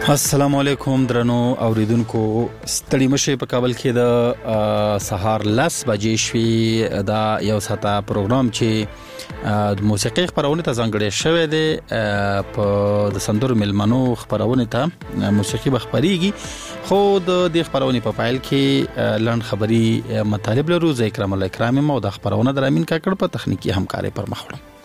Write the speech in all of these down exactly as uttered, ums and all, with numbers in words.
السلام علیکم درنو اوریدونکو ستړي مشه په کابل کې د سهار لس بجې شوي دا یو ساعته پروګرام چې د موسیقي خبرونه ته ځانګړی شوی دی په د سندرو ملمنو خبرونه ته موسیقي بخبريږي خو د دې خبرونه په فایل کې لړن خبري مطالب لرو زه اکرام الله اکرام مو د خبرونه در امین کاکړ په تخنیکی همکاري پر مخ وړم.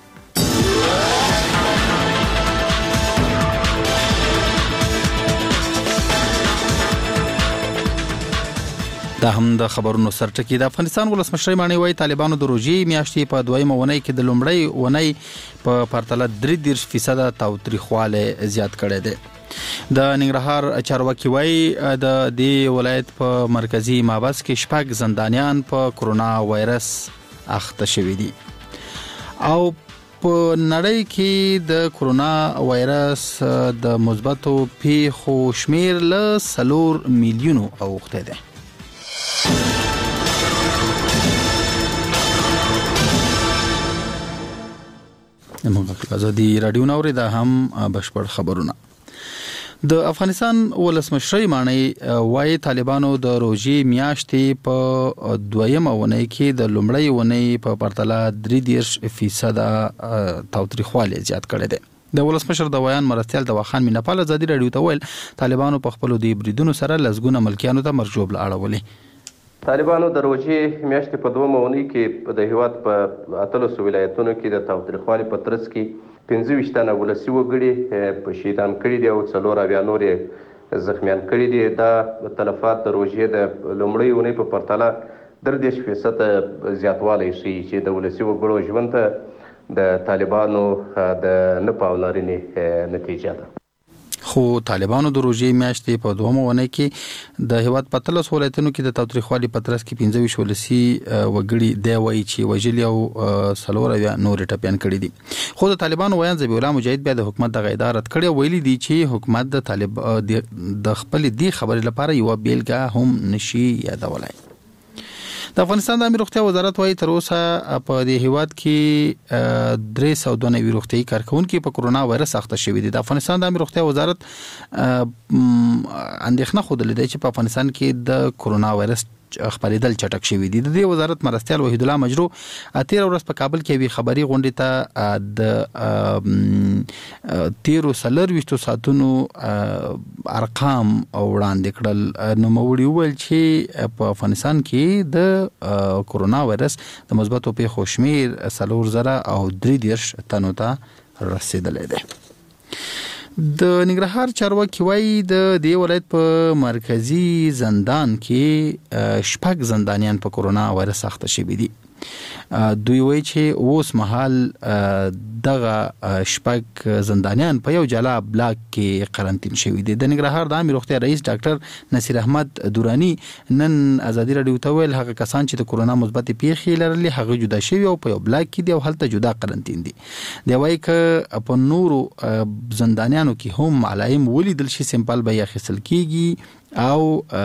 دا هم د خبرونو سرټکی د افغانستان ولسمشر مانی وای طالبانو د روزي میاشتې په دویمه ونۍ کې د لومړی ونۍ په پرتله درې دېرش فیصد تاوتریخواله زیات کړی دی. د ننګرهار چارواکي وای د دې ولایت په مرکزی مابس کې شپږ زندانیان په کرونا وایرس اخته شوي دي او په نړۍ کې د کرونا وایرس د مثبتو پیښو شمیر له څلور میلیونو اوښتی دی. موږ ازادي رادیو نوري دا هم بشپړ خبرونه. د افغانستان ولسمشر مانی وای طالبانو د روزي میاشتې په دویمه ونۍ کې د لومړی ونۍ په پرتله درې دېرش فیصد تاوتریخواله زیات کړی دی. د ولسمشر د ویان مرستیال د واخان مینپال ازادي رادیو ته ویل طالبانو په خپل دی بریدونو سره لزګونه ملکیانو ته مرجوب لاړولې. طالبانو د روزي میاشتې په دوه مونی کې د هیواد په اتلسو ولایتونو کې د تاوتریخوالي په ترڅ کې پنځه ویشت تنه ولسي وګړي په شهیدان کړي دي او څلور اویا نورې زخمیان کړي دي. دا تلفات د روزي د لومړۍ ونې په پرتله درې دېرش فیصد زیاتوالی ښیي چې د ولسي وګړو ژوند ته د طالبانو د نه پاملرنې نتیجه ده. خو طالبانو د روزي میاشتې په دومره ونه کې د هیواد په تلس ولایتونو کې د تاوتریخوالي په ترڅ کې پنځه ویشت ولسي وګړي دی وایي چې وژلي او څلور اویا نور ټپیان کړي دي. خو د طالبانو ویان ذبیح الله مجاهد بیا د حکومت د غیدارت کړي ویلي دي چې حکومت د طالب د خپل دی خبرې لپاره یو بیلګه هم نشي یادولای. د افغانستان د امنیت روغتیا وزارت وايي تر اوسه په دې هیواد کې درې سوه دوه نوي روغتیايي کارکونکي په کرونا وایرس اخته شوي دي. د افغانستان د امنیت روغتیا وزارت اندېښنه خوده چې په افغانستان کې د کرونا وایرس خبرېدل چټک شوي دي. د دې وزارت مرستیال وحید الله مجرو تیر ورځ په کابل کې وی خبري غونډې ته د تیرو څلرویشتو ساعتونو ارقام وړاندې کړل. نو موړي ویل چې په افغانستان کې د کرونا وایرس د مثبتو پیښو شمیر څلور زره او درې دېرش تنو ته رسیدلی دی. د ننګرهار چارواکي وایي د دې ولایت په مرکزی زندان کې شپږ زندانیان په کرونا وایرس اخته شوي دي. دوی وایي چې اوس مهال دغه شپږ زندانیان په یو جلا بلاک کې قرنطین شوي دي. د ننګرهار د عامه روغتیا رئیس ډاکټر نصیر احمد دورانی نن ازادي رادیو ته ویل هغه کسان چې د کرونا مثبت پیښې لرلې هغه جدا شوي او په یو بلاک کې دي او هلته جدا قرنطین دي. دی وایي ک په نورو زندانیانو کې هم علائم ولیدل شي سیمپل به یې اخیستل کیږي او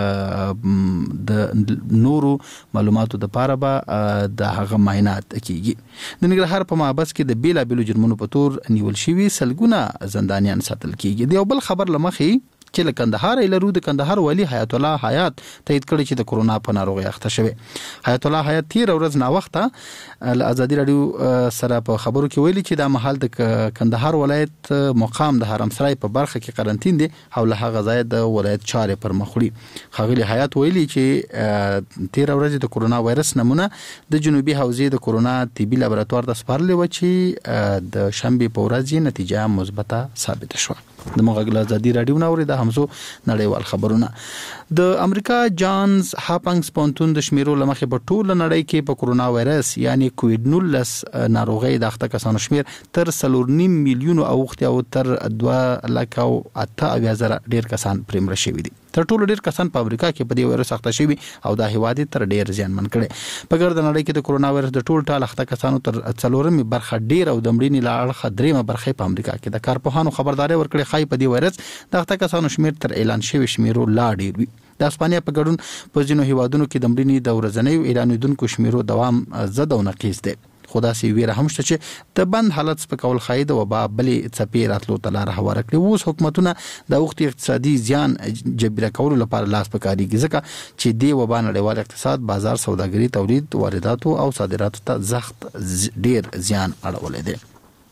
د نورو معلوماتو د پاره به د هغه معاینات کیږي. د ننګرهار په مابس کې د بیلا بیلو جرمونو په تور نیول شوي سلګونه زندانیان ساتل کیږي. د یو بل خبر لمخې چې له کندهار ایلرو د کندهار والی حیات الله حیات تایید کړی چې د کرونا په ناروغي اخته شوی. حیات الله حیات تیر ورځ نا وخته ل ازادي رادیو سره په خبرو کې ویلي چې د محل د کندهار ولایت مقام د حرمسرای په برخه کې قرنطین دي او له هغه ځای د ولایت چارې پر مخړي. خغلی حیات ویلي چې تیر ورځ د کرونا وایرس نمونه د جنوبي حوزې د کرونا طبي لابراتوار ته سپارلې و چې د شنبه په ورځ نتیجه مثبته ثابت شوه. د مغل ازادي رادیو نوري د همزو نړیوال خبرونه. د امریکا جانز هاپنګز پونتون د شمیرو لمخې په ټول نړۍ کې په کرونا وایرس یعنی کووید نولس ناروغي د اخته کسانو شمیر تر څلور نیم میلیون اوخته او تر دوه لک او اته اویا زره ډیر کسان پرېمړ شوي دي. تر ټولو ډیر کسان په امریکا کې په دې وایرس اخته شوي او د هیواد تر ډیر زیانمن کړي. په ګرد نړۍ کې د کرونا وایرس د ټول ټال اخته کسانو تر څلورمې برخه ډیر او د مړینې لاړه دریمه برخه په امریکا کې د کارپوهانو خبرداري ورکړي خای په دې وایرس د اخته کسانو شمیر تر اعلان شوی شمیرو لا ډیر وي. د اسپانیا په ګډون په ځینو هیوادونو کې د مړینې د ورځنیو اعلانیدونکو شمیرو دوام زده او نقیص دی. خدا سي ویره هم شته چې د بند حالت په کول خاید او با بلې څپې راتلو تلار هواره کړي. اوس حکومتونه د وخت اقتصادي زیان جبر کولو لپاره لاس پکاريږي ځکه چې دی وبا نړیوال اقتصاد، بازار، سوداګري، تولید، وارداتو او صادراتو ته سخت ډیر زیان اړولې دي.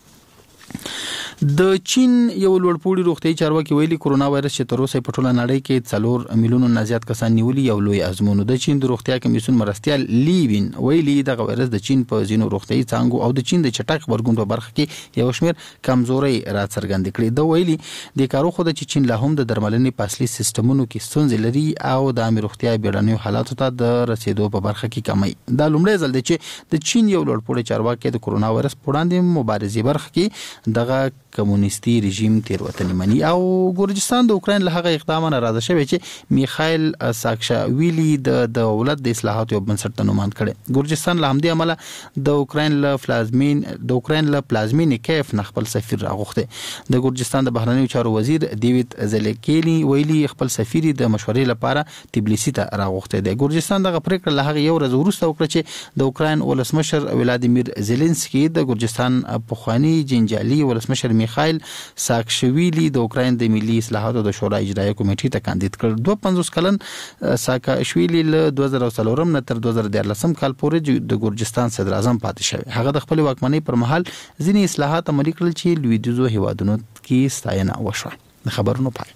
د چین یو لوړپوړي روغتي چارواکي ویلي کورونا وایرس چې تر اوسه په ټوله نړۍ کې څلور میلیونو نه زیات کسان نیولي یو لوی ازمون. د چین د روغتیا کمیسیون مرستيال لیوین ویلي د وایرس د چین په ځینو روغتي څانګو او د چین د چټک خبرګون په برخه کې یو شمېر کمزوري راڅرګند کړي. د ویلي د کارو خو د چین له هم د درملنې پاسلي سیستمونو کې ستونزې لري او د امر روغتیا بیړنیو حالاتو ته د رسیدو په برخه کې کمی. دا لومړی ځل دی چې د چین یو لوړپوړي چارواکي د کورونا وایرس په وړاندې مبارزې برخه کې دغه کمونیستي رژیم تیروتنې مني. او ګورجستان د اوکراین له هغه اقدام نه راضي شوی چې میخائیل ساکاشویلی د دولت د اصلاحاتو یو بنسټ ته نوماند کړي. ګورجستان له همدې عمله د اوکراین له پلازمین د اوکراین له پلازمین کیف نه خپل سفیر راغوښته. د ګورجستان د بهرنیو چارو وزیر دیوید زلیکیلی ویلي خپل سفیر د مشورې لپاره تبلیسي ته راغوښته دی. ګورجستان دغه پریکړه له هغه یو ورځ وروسته وکړه چې د اوکراین ولسمشر ولادیمیر زيلنسکي د ګورجستان پخوانی جنجالي ولسمشر میخائیل ساکاشویلی د اوکراین د ملي اصلاحاتو د شورا اجرایي کمیټې ته کاندید کړ. دوه پنځوس کلن ساکاشویلی له دوه زره څلور نه تر دوه زره دیارلس کال پورې د ګورجستان صدر اعظم پاتې شوی. هغه د خپل واکمنۍ پر مهال ځینې اصلاحات عملي کړل چې لویدیځو هیوادونو کې ستاینه وشوه. د خبرونو پای.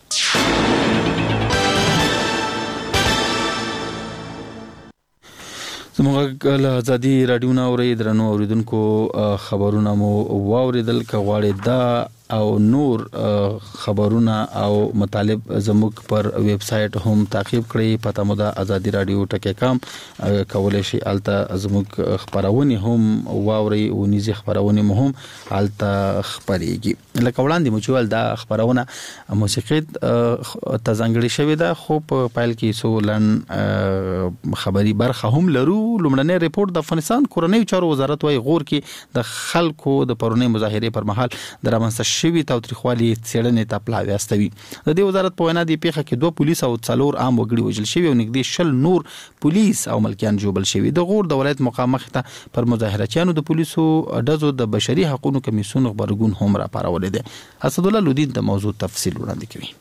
زموږ له ازادي رادیو نه اوري درنو اوریدونکو خبرونه مو واوریدل. کغواړي دا او نور خبرونه او مطالب زموږ پر ویب سټ هم تعقیب کړئ. پته مو د ازادي رادیو ټکی کام کولای شي الته زموږ خبرونه هم واوري او نيزي خبرونه مو هم الته خبريږي. لکه وړاندې مو چې ول دا خبرونه موسیقي تزنګړي شوی ده خو په پایل کې سولن خبري برخه هم لرو. لومړنی ریپورت د افغانستان کورنۍ چارو وزارت وايي غور کې د خلکو د پرونی مظاهره پر مهال درامنځته شوی تاوتریخوالي څېړنې ته پلاوي استوي. د دې وزارت په وینا د پیښه کې دوه پولیس او څلور عام وګړي وژل شوي او نږدې شل نور پولیس او ملکیان جوړل شوي. د غور د ولایت مقام مخته پر مظاهرچیانو د پولیسو ډزو د بشري حقوقو کمیسیون خبرګون هم را پارولې ده. اسد الله لودین د موضوع تفصیل وړاندې کوي.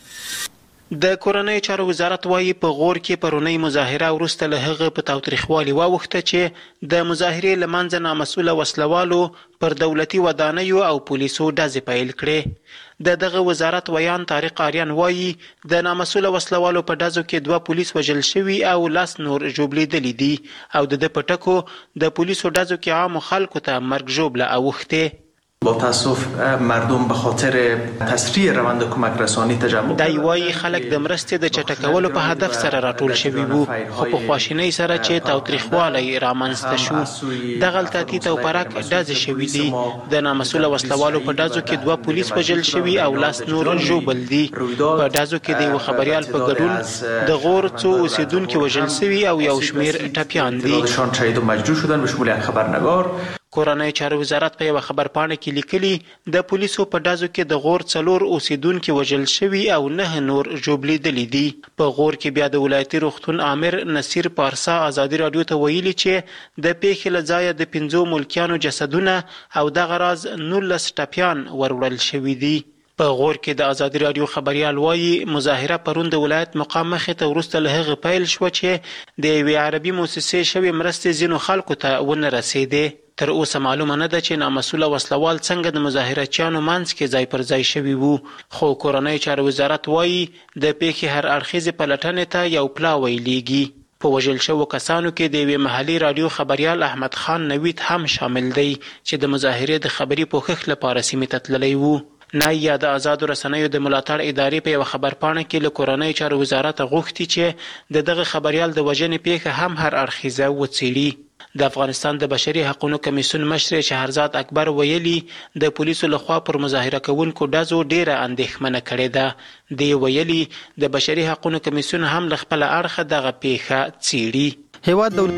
د کورنۍ چارو وزارت وايي په غور کې پرونی مظاهره ورسته له هغه په تاوتریخوالي واوښته چې د مظاهرې لمنځه نامسؤله وسلوالو پر دولتي ودانیو او پولیسو ډزې پیل کړې. د دغه وزارت ویان طارق آریان وايي د نامسؤله وسلوالو په ډزو کې دوه پولیس وژل شوي او لاس نور ژوبلیدلي دي او د د پټکو د پولیسو ډزو کې عام خلکو ته مرګ ژوبله اوښته. با تاسف مردم به خاطر تسریع روند کمک رسانی تجمع دای وای خلک د مرستې د چټکولو په هدف سره راټول شوي وو خو په خواشینۍ سره چې تاوتریخوالی رامنځته شو. د غلطاتي توپرک ډز شوي دي. د نامسؤله وسلوالو په ډزو کې دوه پولیس وژل شوي او لاس نور ژوبل دي. په ډزو کې د یو خبريال په ګډون د غور څو اوسیدونکو وژل شوي او یو شمیر ټپیان دي. شهید مجروح شدن به شمول یک خبرنگار. کورنۍ چارو وزارت په یو خبرپاڼه کې لیکلي د پولیسو په ډزو کې د غور څلور اوسیدونکو وژل شوي او نه نور ژوبلیدلي دي. په غور کې بیا د ولایتي روغتون امر نصیر پارسا ازادي رادیو ته ویلي چې د پیښې له ځایه د پنځو ملکیانو جسدونه او دغه راز نولس ټپیان وروړل شوي دي. په غور کې د ازادي رادیو خبريال وايي مظاهره پرون د ولایت مقام مخې ته ورسته له هغه پیل شو چې د یوې عربي مؤسسې شوی مرستې ځینو خلکو ته ونه رسیدې. تر اوسه معلومه نه ده چې نامسؤله وسلوال څنګه د مظاهرچیانو منځ کې ځای پر ځای شوي وو. خو کورنۍ چارو وزارت وايي د پیښې هر اړخیزې پلټنې ته یو پلاوی لیږي. په وژل شوو کسانو کې د یوې محلي رادیو خبريال احمد خان نوید هم شامل دی چې د مظاهرې د خبري پوښښ لپاره سیمې ته تللی وو. نایا د آزادو رسنیو د ملاتړ ادارې په یو خبرپاڼه کې له کورنۍ چارو وزارت غوښتي چې د دغه خبريال د وژنې پیښه هم هر اړخیزه وڅېړي. د افغانستان د بشري حقوقو کمیسیون مشر شهرزاد اکبر ویلي د پولیسو لخوا پر مظاهره کوونکو ډزو ډیره اندېښمنه کړې ده. دی ویلي د بشري حقوقو کمیسیون هم له خپل اړخه دغه پیښه څېړي. هیواد دولت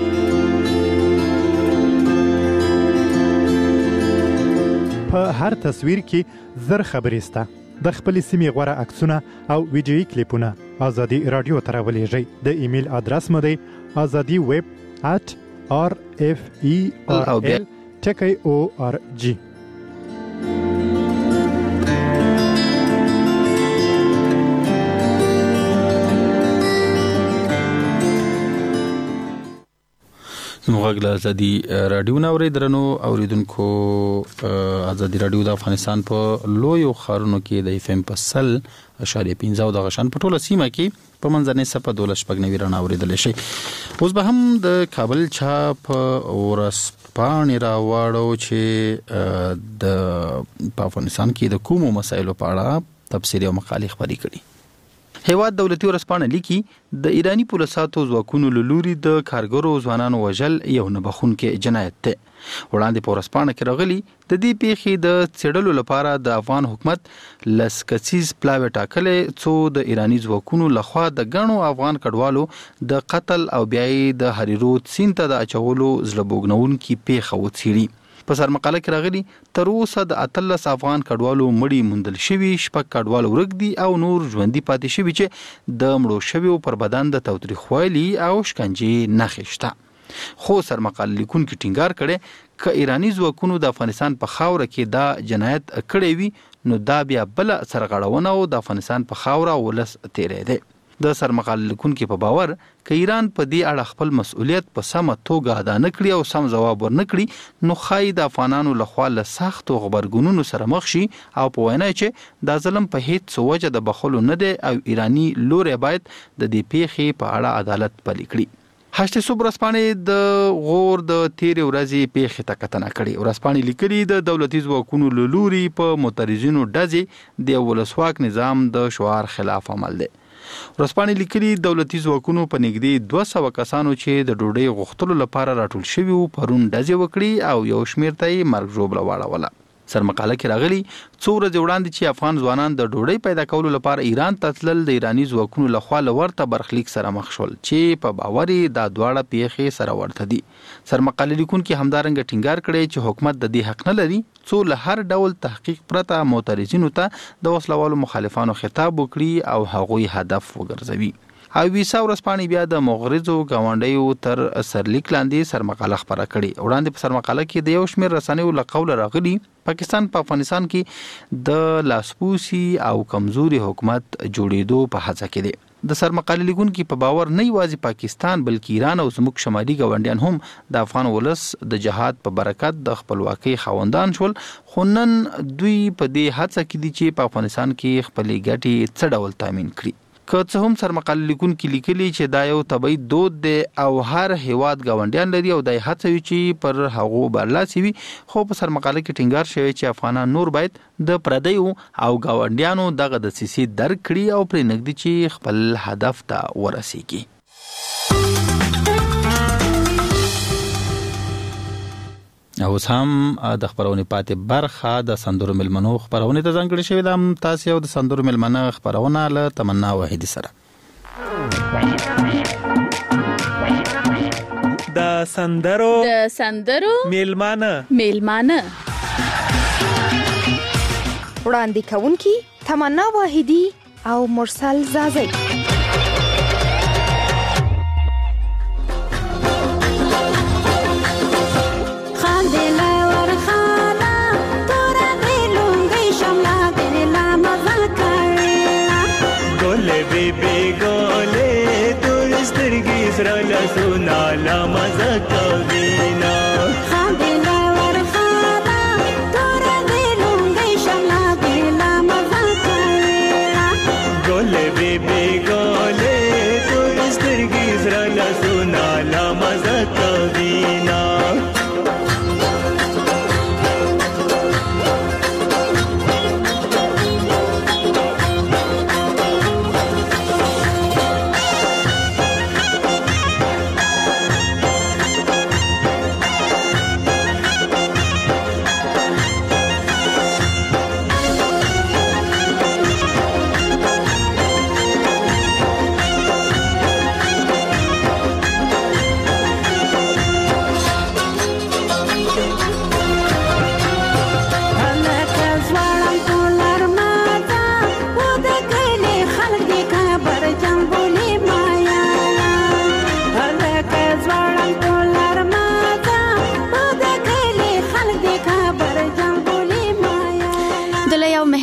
په هر تصویر کې زر خبرې سته. د خپل سیمې غوره عکسونه او ویډیویي کلیپونه ازادي رادیو ته راولېږئ. د ایمیل ادرس مو دی ازادي ویب at R F E R L ټکی O R G. زموږ له ازادي رادیو نوري درنو اوریدونکو ازادي رادیو د افغانستان په لویو خارونو کې د اف ام په سل اشاریه پنځه د غشن په ټوله سیمه کې په منځنۍ صفه دولس شپږ نوي رڼا اوریدل شي. اوس به هم د کابل چاپ ورځپاڼې راوړو چې د افغانستان کې د کومو مسایلو په اړه تفصیلي او مقالې خبرې کړي. هیواد دولتي ورځپاڼه لیکي د ایرانی پولیساتو ځواکونو له لوري د کارګرو ځوانانو وژل یو نه بخښونکی جنایت دی. وړاندې په ورځپاڼه کې راغلي د دې پیښې د څېړلو لپاره د افغان حکومت لس کسیز پلاوی ټاکلې څو د ایرانی ځواکونو لخوا د ګڼو افغان کډوالو د قتل او بیا د هریرود سیند ته د اچولو زړه بوږنونکې پیښه وڅېړي. په سر مقاله کې راغلي تر اوسه د اتلس افغان کډوالو مړي موندل شوي، شپږ کډوال ورک دي او نور ژوندي پاتې شوي چې د مړو شویو پر بدن د تاوتریخوالي او شکنجې نښې شته. خو سر مقاله لیکونکي ټینګار کړی که ایرانی ځواکونو د افغانستان په خاوره کې دا جنایت کړی وي نو دا بیا بل سرغړونه او د افغانستان په خاوره ولس تیری دی. د سر مقاله لیکونکي په باور که ایران په دې اړه خپل مسؤلیت په سمه توګه ادا نه کړي او سم ځواب ورنه کړي نو ښایي د افغانانو لخوا له سختو غبرګونونو سره مخ شي او په وینا چې دا ظلم په هیڅ وجه د بخښلو نه دی او ایرانی لوري باید د دې پیښې په اړه عدالت پلي کړي. هشت صبح ورځپاڼې د غور د تیرې ورځې پیښې ته کتنه کړې. ورځپاڼې لیکلي د دولتي ځواکونو له لوري په معترضینو ډزې د ولسواک نظام د شعار خلاف عمل دی. ورځپاڼې لیکلي دولتي ځواکونو په نږدې دوه سوه کسانو چې د ډوډۍ غوښتلو لپاره راټول شوي وو پرون ډزې وکړي او یو شمېر ته یې مرګ ژوبله واړوله. سر مقاله کې راغلي څو ورځې وړاندې چې افغان ځوانان د ډوډۍ پیدا کولو لپاره ایران ته تلل د ایرانی ځواکونو لخوا له ورته برخلیک سره مخ شول چې په باور یې دا دواړه پیښې سره ورته دي. سر مقاله لیکونکي همدارنګه ټینګار کړی چې حکومت د دې حق نه لري څو له هر ډول تحقیق پرته معترضینو ته د وسلوالو مخالفانو خطاب وکړي او هغوی هدف وګرځوي. او ویسا ورځپاڼې بیا د مغرضو ګاونډیو تر سرلیک لاندې سرمقاله خبره کړې. وړاندې په سرمقاله کې د یو شمېر رسنیو له قوله راغلي پاکستان په افغانستان کې د لاسپوسي او کمزوري حکومت جوړېدو په هڅه کې دی. د سرمقاله لیکونکي په باور نه یوازې پاکستان بلکې ایران او زموږ شمالي ګاونډیان هم د افغان ولس د جهاد په برکت د خپلواکۍ خاوندان شول، خو نن دوی په دې هڅه کې دي چې په افغانستان کې خپلې ګټې څه ډول تامین کړي. که څه هم سرمقاله لیکونکي لیکلي چې دا یو طبیعي دود دی او هر هیواد ګاونډیان لري او دا هڅوي چې پر هغو برلاسي وي، خو په سرمقاله کې ټینګار شوی چې افغانان نور باید د پردیو او ګاونډیانو دغه دسیسې درک کړي او پرې نږدې چې خپل هدف ته ورسیږي. اوس هم د خبرونې پاتې برخه د سندرو ملمنو خبرونه ته ځانګړې شوې ده. تاسو یو د سندرو ملمنه خبرونه له تمنا وحیدی سره. د سندرو د سندرو ملمنه ملمنه وړاندې کوونکی تمنا وحیدی او مرسل زازی. سنا لا مزه کوینا خاندلا ورخانا تور دلونګي شملا دلا مزه کوینا ګولې بیبي ګولې تور سترګي سره سنا لا مزه کوینا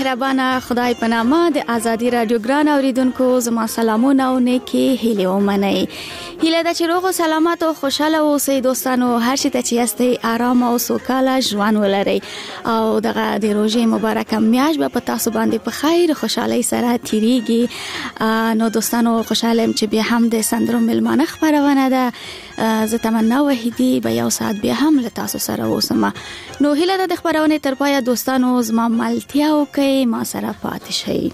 مهربانه خدای په نامه د ازادي رادیو ګران اوریدونکو زما سلامونه او نیکی هیله ومنئ. هیله ده چې روغ او سلامت او خوشاله اوسئ دوستانو. هر شي ته چې یاستئ آرام او سوکاله ژوند ولرئ او دغه د روژې مبارکه میاشت به په تاسو باندې په خیر خوشحالۍ سره تیریږي. نو دوستانو خوشاله یم چې بیا هم د سندرو ملمانه خبرونه ده. زه تمنا وحیدی به یو ساعت بیا هم له تاسو سره اوسم. نو هیله ده د خبرونه تر پایه دوستانو زما ملتیا وکړئ، ما سره پاتې شئ.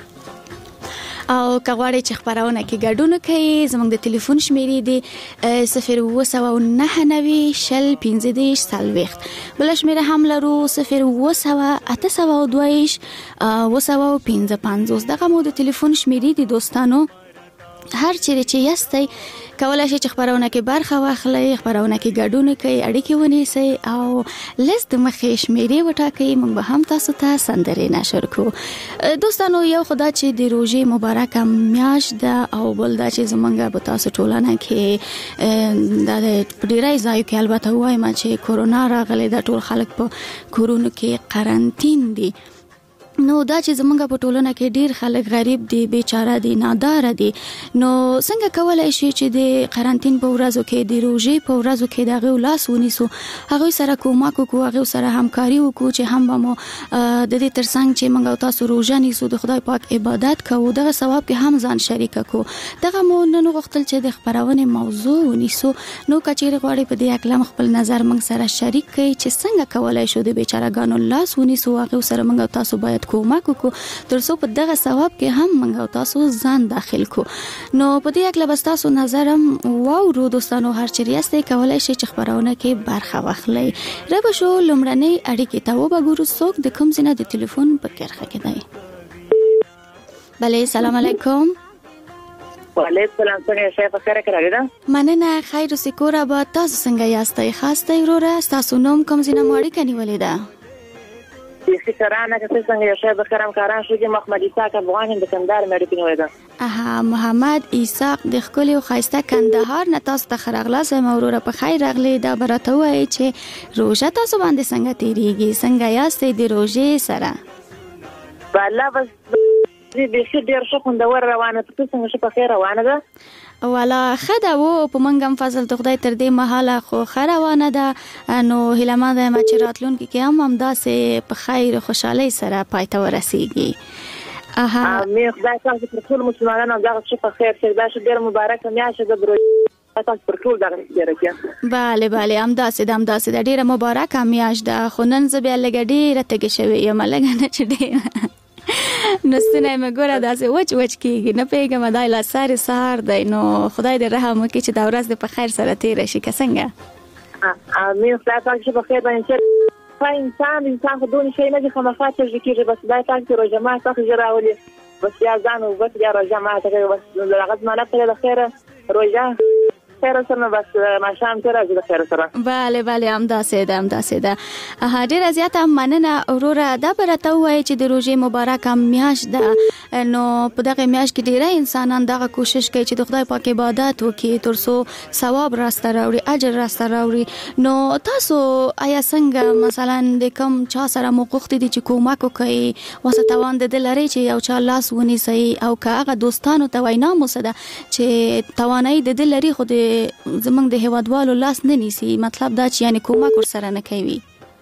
او کغواړئ چې خبرونه کې ګډون کوي زموږ د ټلیفون شمیرې دی صفر اووه سوه نهه نوي شل پنځه دېرش څلوېښت. بله شمیره هم لرو صفر اووه سوه اته سوه دوه ویشت اوه سوه پنځه پنځوس. دغه مو د ټلیفون شمیرې دی دوستانو. هر چیرې چې یاستئ کولای شئ چې خبرونه کې برخه واخلئ، خبرونه کې ګډون کوئ، اړیکې ونیسئ او لست د مخې شمیرې وټاکئ. موږ به هم تاسو ته سندرې نشر کوو. دوستانو یو خدا چې د روژې مبارکه میاشت ده او بل دا چې زمونږ به تاسو ټولنه کې دا د ډیری ځایو کې البته وایم چې کورونا راغلی دا ټول خلک په کورونو کې قرنطین دي. نو دا چې زمونږ په ټولنه کې ډیر خلک غریب دي، بیچاره دي، نادار دي. نو څنګه کولای شي چې د قرنطین په ورځو کې د روژې په ورځو کې دغه لاس ونیسو، هغه سره کومک وکړو، هغه سره همکاري وکړو چې هم به مو د دې ترڅنګ چې موږ تاسو روژه نیسو د خدای پاک عبادت کوو دغه ثواب کې هم ځان شریک کو. دغه مو نن غوښتل چې د خبرونه موضوع ونیسو. نو کچېره غواړي په دې اکلم خپل نظر موږ سره شریک کړئ چې څنګه کولای شو د بیچارهګانو لاس ونیسو، هغه سره موږ تاسو باید کومک وکړو ترڅو په دغه ثواب کې هم موږ تاسو ځان داخل کو. نو په دې اکل بس تاسو نظرم واورو دوستانو. هر چیرې یاستئ کولای شئ چې خبرونه کې برخه واخلئ. رب شو لمړنۍ اړیکې ته وګورو څوک د کوم ځای د ټلیفون په کرخه کې دی. بله سلام علیکم. وعلیکم السلام. څنګه شې په خیره کې راغلی؟ مننه خیر او سکور آباد. تاسو څنګه یاستئ؟ خاص دی وروره تاسو نوم کوم ځای نه اړیکه نیولې ده؟ دې کرانه که څنګه یو شی به کرم کاران شو چې محمد اسحاق افغان د کندهار مې اړیکه نیولې ده. اها محمد اسحاق د ښکلي او ښایسته کندهار نه تاسو ته ښه راغلاست. وروره په خیر راغلی. دا به راته ووایئ چې روژه تاسو باندې څنګه تېرېږي، څنګه یاستئ د روژې سره؟ والله بس بیخي ډېر ښه خوندور روانه ده. ته څنګه ښه په خیر روانه ده؟ والا ښه ده و په موږ هم فضل د خدای تر دې مهاله خو ښه روانه ده. نو هیله مند یم چې راتلونکي کې هم همداسې په خیر خوشحالۍ سره پای ته ورسیږي. اها مې خدای تاسو پر ټول مسلمانانو دغه څه په خیر چې دا شه ډېر مبارکه میاشت ده بروي تاسو پر ټول دغه ډېر کې. bale bale همداسې ده همداسې ده ډېره مبارکه میاشت ده. خو نن زه بیا لږ ډېره تږې شوې یم لږ نه چې ډېره نو ستنه مې ګوره داسې وچ وچ کېږي نه پوهېږم دا لا سارې سهار دی. نو خدای دې رحم وکړي چې دا ورځ دې په خیر سره تېره شي که څنګه؟ امین. خدای پاک چې په خیر باندې چې انسان انسان خو دونې شی نه دي خامخا تږي کېږي. بس خدای پاک چې روژه مات څخه ژر راولي بس بیا ځان او بس بیا روژه ماته کوي. بس هغه زمانه پرې د خیره روژه خیر سره بس ماښام ته راځي د خیر سره. bale bale همداسې ده همداسې ده. ډېره زیاته مننه وروره. دا به راته ووایي چې د روژې مبارکه میاشت ده. نو په دغه میاشت کې ډېری انسانان دغه کوشش کوي چې د خدای پاک عبادت وکړي تر څو ثواب راسته راوړي، اجر راسته راوړي. نو تاسو آیا څنګه مثلا د کوم چا سره مو غوښتي دي چې کومک وکړئ واسه توان د ده لرئ چې یو چا لاس ونیسئ او که هغه دوستانو ته وینا مو څه ده چې توانایي د ده لري خو د زمونږ د هیوادوالو لاس نه نیسي، مطلب دا چې یعنی کومک ورسره نه کوي؟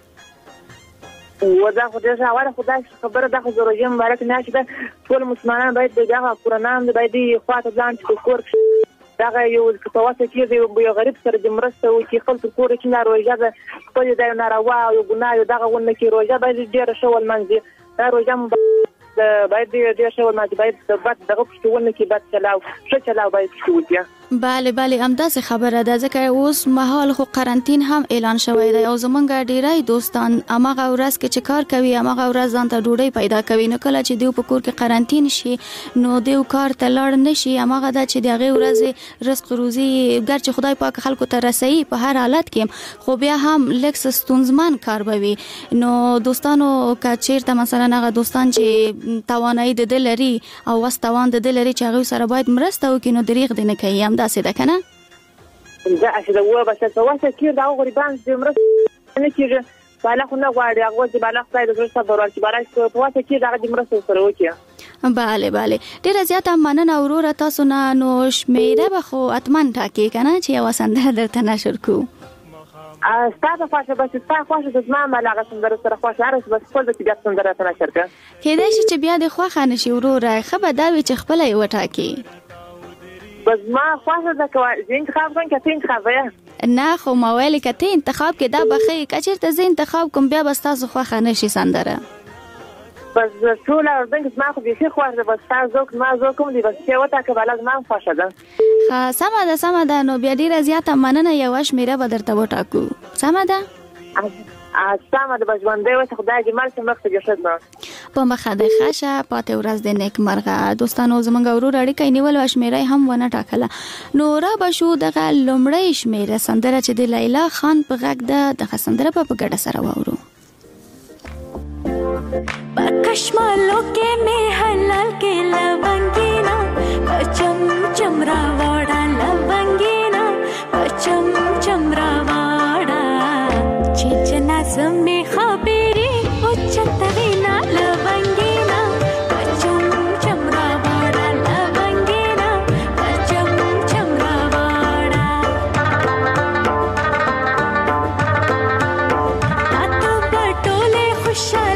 و دا خو ډېر اوله خدای خبره ده خو د روژې مبارکه میاشت ده. ټول مسلمانان باید د دغه کورنان باید خوا ته ځان چې په کور دغه یو په واسطه کې د یو غریب سره د مرسته وکړي. خپل په کور کې نه روژه ده خپل د ناروا او ګناه او دغه ونه کې روژه باید ډېره ښه ولمانځي. دا روژه باید ډېر ښه ولمانځي. باید بد دغه پښتونه کې بد چلاو ښه چلاو باید وکړي. bale bale همداسې خبره ده ځکه اوس مهال خو قرنطین هم اعلان شوی دی او زمونږ ډیری دوستان هماغه ورځ کې چې کار کوي هماغه ورځ ځان ته ډوډۍ پیدا کوي. نو کله چې دیو په کور کې قرنطین شي نو دیو کار ته لاړ نه شي. هماغه ده چې د هغې ورځې رزق روزي ګر چې خدای پاک خلکو ته رسوي په هر حالت کې خو بیا هم لږ ستونزمن کار به وي. نو دوستانو که چېرته مثلا هغه دوستان چې توانایي د ده لري او وس توان د ده لري چې هغوی سره باید مرسته وکړي نو دریغ دې نه کوي. همداسې ده که نه؟ دا چې د وه بس په واسه کې دا غریبان چې مرسته نه کېږي بالا خو نه غواړي هغه چې بالا خدای د زړه صبر ورکړي بالا چې په واسه کې دغه مرسته سره وکړي. bale bale ډیره زیاته مننه وروره تاسو نه نو شمیره به خو اتمن ټاکي کنه چې یو سندره درته نشر کو. ستاسو خوښه بس ستاسو خوښه د زما ملغه سندره سره خوښه هر څه بس خپل د طبيعت سندره ته نشر کا. کېدای شي چې بیا د خوښه نشي وروره خبر دا وی چې خپل یو ټاکي. بس ما خوښه ده کوي زین انتخاب کوم کته انتخاب نه خو ما ویل کته انتخاب کې دا بخې کچرته زین انتخاب کوم بیا بس تاسو خوښه نشي سندره. بس ټول اردن کې ما خو به ښه خوښه بس تاسو ما زو کوم دی بس چې وته کې بلګ ما خوښه ده. ها سم ده سم ده نو بیا ډیره زیاته مننه یو شمیره به درته وټاکو. سم ده؟ ا سم ده بس باندې وته خدای دې مال سم وخت جشد ما. په مخه د خاشه پاتې ورځ د نیک مرغه دوستانو زمونږ ورور اړیکې نیول او شمیره هم ونه ټاکله. نو را بشو دغه لومړی شمیره سندره چې د لیلا خان په غږ ده دغه سندره په ګډه سره واورو. कश्मालों के में हलाल के लवंगीना चम चमरा वाड़ा लवंगीना चम चमरा वाड़ा चिचना समय खबरी उच्चतवीना लवंगीना चम चमरा वाड़ा लवंगीना चम चमरा वाड़ा आतो बटोले खुशहाल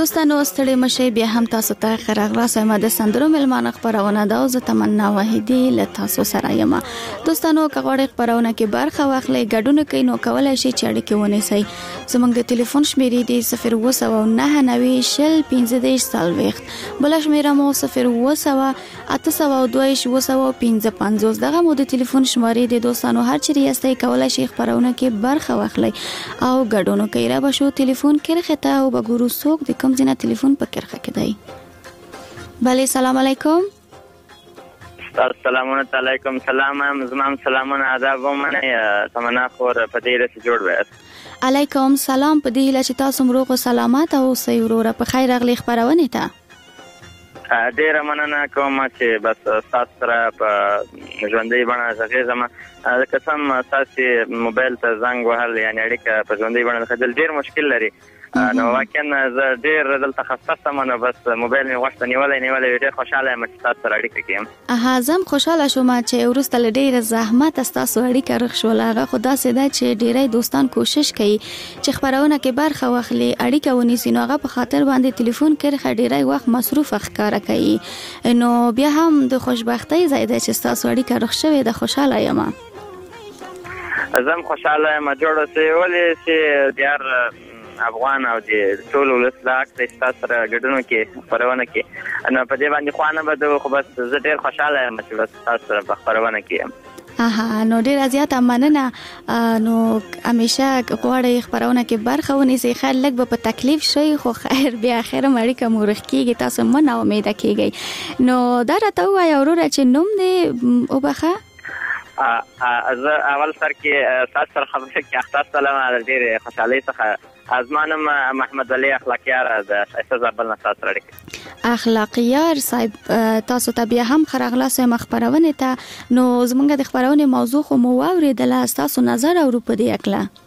دوستانو ستړي مشه بیا هم تاسو ته خراغلا سم د سندرو ملمانه خبرونه دا او زه تمنا وحیدی له تاسو سره یم. دوستانو کغوړې خبرونه کې برخه واخلئ ګډون کوي نو کولای شي چې اړیکه ونیسئ. زموږ د ټلیفون شمیرې دی صفر اووه سوه نهه نوي شل پنځه دېرش څلوېښت، بله شمیره مو صفر اووه سوه اته سوه دوه ویشت اووه سوه پنځه پنځوس. دغه مو د ټلیفون شمارې دی. دوستانو هر چیرې یاستئ کولای شي خبرونه کې برخه واخلئ او ګډون کوي. را به شو ټلیفون کرخه ته او بګورو څوک د کوم ځای نه ټلیفون په کرخه کې دی. بله سلام علیکم. السلام علیکم. سلام زمام سلامونه آداب ومنه تمنا خور په دې رس جوړ وې. علیکم سلام. په دې لچ تاسو مروغ سلامات او سې وروره په خیر اغلی خبرونه ته ډیره مننه کوم چې بس تاسو سره په ژوندۍ باندې ځکه زما قسم تاسو موبایل ته زنګ وهل یعنی اړیکه په ژوندۍ باندې خدل ډیر مشکل لري. نو واکن زه ډیر دلته خصصه منه بس موبایل می وخت نیولای نیولای ډیر خوشاله یم چې تاسو سره اړیکه کوم. اها زم خوشاله شوم چې ورسته ډیر زحمت تاسو اړیکه رخ شول. هغه خدا سده چې ډیرای دوستان کوشش کوي چې خبرونه کې برخه واخلي اړیکه ونیسي نو هغه په خاطر باندې ټلیفون کې ډیرای وخت مصروف ښکارا کوي. نو بیا هم د خوشبختۍ زیاده چې تاسو اړیکه رخ شوی د خوشاله یم. زم خوشاله یم جوړ سي ولې چې دیار افغان او د ټول ولس لا اکثر تاسو سره ګډونو کې خبرونه کې نو په دې باندې خوانه بده خو بس زه ډیر خوشاله یم چې تاسو سره په خبرونه کې. اها نو ډیر زیات مننه. نو همیشه غواړی خبرونه کې برخه ونیسئ. خیر لږ به په تکلیف شي خو خیر بیا اخر مړی کوم ورخکیږي تاسو مون امید کیږي. نو دا راته وایي اورور چې نوم دې وبخه. از اول سر کې تاسو سره خبرې کې اختصاص سلام ډیر خوشالۍ څخه ازمانم محمد علي اخلاقیار د شایسته زابل نه تاسو راړي. اخلاقیار صاحب تاسو ته بیا هم خراغلا سم خبرونه ته نو زمونږ د خبرونه موضوع خو مو واوریدل تاسو نظر او په دې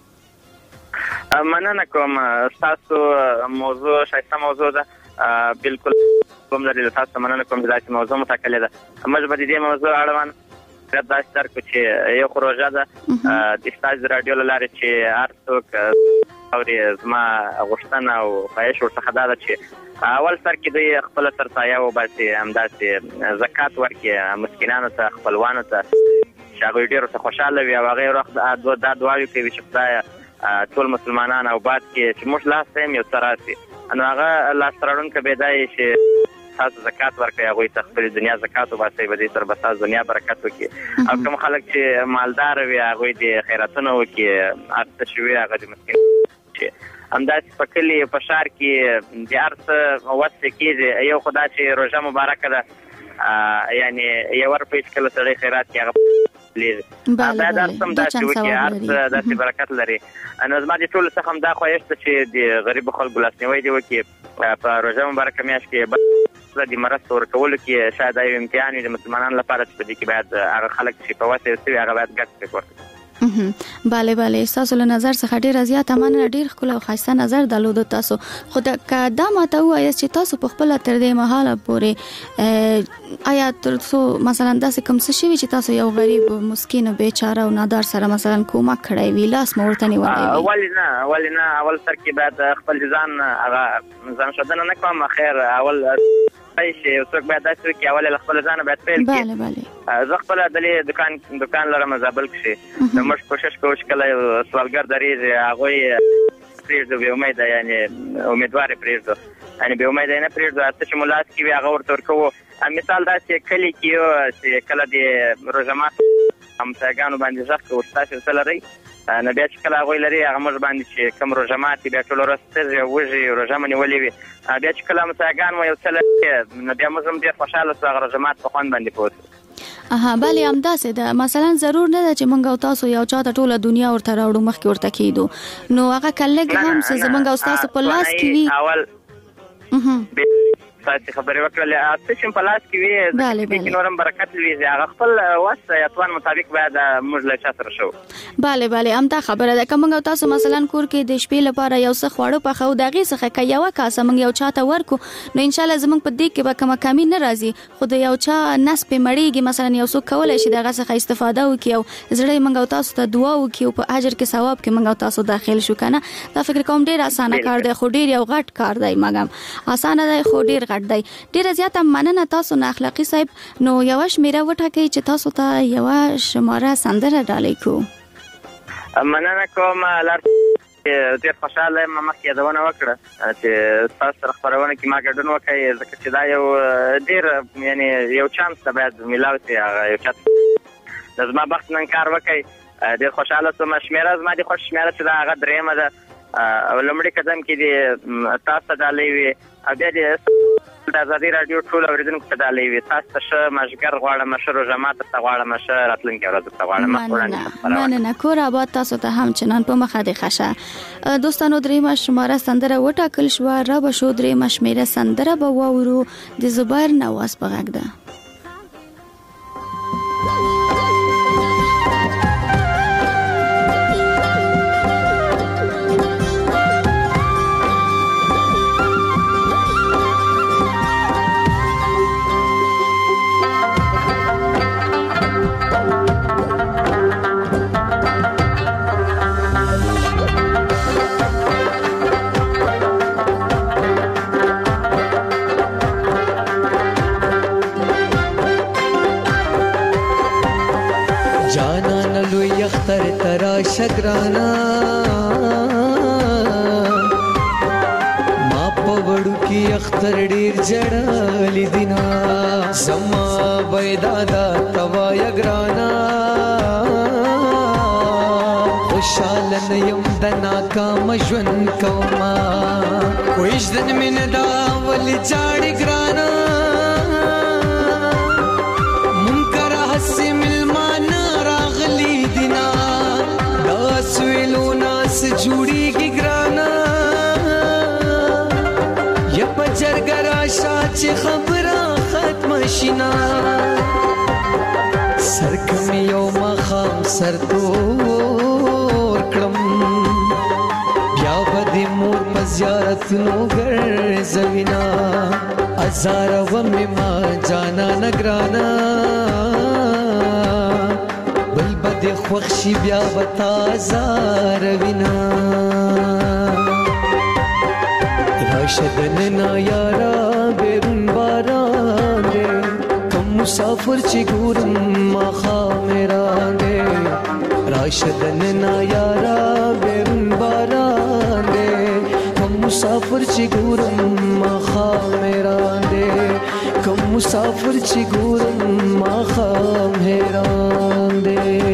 اکلا مننه کوم. تاسو موضوع شایسته موضوع ده بالکل کوم لري تاسو مننه کوم چې موضوع متکله ده. موږ به دې موضوع اړوند دا ستر کو چې یو پروژه ده د ستاج رادیو لاره چې هر څوک او زما غوښتنه او خواهش ورڅخه ده چې اول سر کې دوی خپل سرسایه او باسي همداسې زکات ورکړي مسکینانو ته خپلوانو ته چې هغوی ډېر خوشحاله وي او هغې وخت دا دعاوې کوي چې خدایه ټول مسلمانان او باد کې چې موږ لاس ته یم یو څه راسي نو هغه لاسته راوړونکی به دا یې چې تاسو زکات ورکړئ هغوی ته خپل دنیا زکات وباسئ به دې سره به تاسو دنیا برکت وکړي او کوم خلک چې مالدار وي هغوی د خیراتونه وکړي هر څه چې وي هغه د مسکین چې همداسې په کلي په ښار کې د هر څه وس کېږي یو خو دا چې روژه مبارکه ده یعنې یو روپۍ چې کله سړی خیرات کړي هغه باید هر څه همداسې وکړي هر څه داسې برکت لري. نو زما د ټولو څخه همدا خواهش ده چې د غریبو خلکو لاسنیوی دې وکړي په روژه مبارکه میاشت کې د مرستو ورکولو کې شاید دا یو امتحان وي د مسلمانانو لپاره چې په دې کې باید هغه خلک چې په وس یې سوي هغه باید ګډ پرې ورکړي. بله بله ستاسو له نظر څخه ډېره زیاته مننه. ډېر ښکلی او ښایسته نظر درلود تاسو. خو که دا ماته ووایاست چې تاسو په خپله تر دې مهاله پورې آیا تر څو مثلا داسې کوم څه شوي چې تاسو یو غریب مسکین بیچاره او نادار سره مثلا کومک کړی وي لاس مو ورته نیولی وي؟ ولې نه ولې نه اول سر کې باید خپل ځان هغه ځان ښودنه نه کوم. خیر اول چې یو څوک باید داسې وکړي اول له خپله ځانه باید پیل کړي. بله بله زه خپله دلې دکان دکان لرم زابل کښې نو موږ کوشش کوو چې کله یو سوالګر درېږي هغوی پرېږدو بې امیده یعنې امیدوار یې پرېږدو یعنې بې امیده یې نه پرېږدو هر څه چې مو لاس کې وي هغه ورته ورکوو. مثال داسې کلي کې یو چې کله د روژه مات همسایګانو باندې غږ کوو چې تاسې څه لرئ نو بیا چې کله هغوی لري هغه موږ باندې چې کوم روژه مات بیا ټوله ورځ سترګې وږي روژه مو نیولې وي بیا چې کله همسایګان مو یو څه لري نو بیا موږ هم ډېر خوشحاله سو هغه روژه مات په خوند باندې پوه سو. اها بله همداسې ده. مثلا ضرور نه ده چې موږ او تاسو یو چا ته ټوله دنیا ورته راوړو مخکې ورته کېدو نو هغه که لږ هم څه زموږ او ستاسو په لاس کې وي اول تاسو خبرې وکړلې څه چې په لاس کې وي چې نورم برکت وي هغه خپل وس یا توان مطابق باید موږ له چا سره شو. bale bale امدا خبره ده کوم تاسو مثلا کور کې د شپې لپاره یو څه خواړه پخو دغه څخه کې یو کاسه موږ یو چاته ورکو نو ان شاء الله زموږ په دې کې به کومه کمی نه راځي خو د یو چا نس په مړیږي مثلا یو څوک کولای شي دغه څخه استفاده وکړي او زړه موږ تاسو ته دعا وکړي او په اجر کې ثواب کې موږ تاسو داخل شو کنه دا فکر کوم ډیر اسانه کار دی خو ډیر یو غټ کار دی مګم اسانه دی خو ډیر غټ دی. ډیر زیاته مننه تاسو نه اخلاقی صاحب. نو یو شمیره وټاکئ چې تاسو ته یو شماره سندره ډالۍ کو. مننه کوم لار ډیر خوشاله ما مخکې یادونه وکړه چې تاسو سره خبرونه کې ما ګډون وکړي ځکه چې دا یو ډیر یعنی یو چانس ته باید ملاوي هغه یو چانس د زما بخت نن کار وکړي ډیر خوشاله سوم. شمیره زما دي خوش شمیره چې دا هغه درېمه ده او لمړي قدم کې دي تاسو ډالۍ وي او بیا دې د ازادي رادیو ټول اوریدونکو ته ډالۍ وي تاسو ته ښه مشګر غواړم ښه روزمات ته غواړم ښه راتلونکي ورځ ته غواړم. مننه کور آباد تاسو ته هم چنان په مخه دي ښه. دوستانو درېمه شماره سندره وټاکل شو را به شو درېمه شمیره سندره به واورو د زبیر نواز په غږ ده. اختر ترا شگرانا ما پوڑو کی اختر ډیر جړالی دینا زما بيدادا توا یگرانا خوشاله نیم د ناکام ژوند کوما کویش دن من دا ول جاړی ګرانا منکر حسی ملمان راغلی دینا داس ویلو ناس جوړی کی ګرانا یا پجرګرا شاچ خبره ختم شینا سرکم یو مخام سر تور کړم بیا بدی مور په زیارت نو ګرځوینا ازار و می ما جانا نگرانا بل بدی خوښی بیا وتا زار وینا راشدن نا یارا بیرون باران دے کم مسافر چی گورم مخا میرا دے راشدن نا یارا بیرون باران دے کم مسافر چی گورم مخا میرا دے کم مسافر چی گورم مخا میرا دے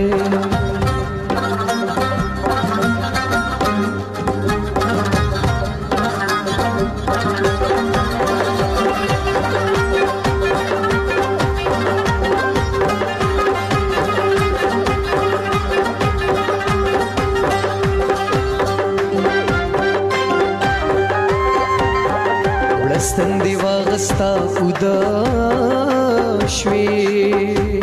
ستن دی واغستا خدا شوي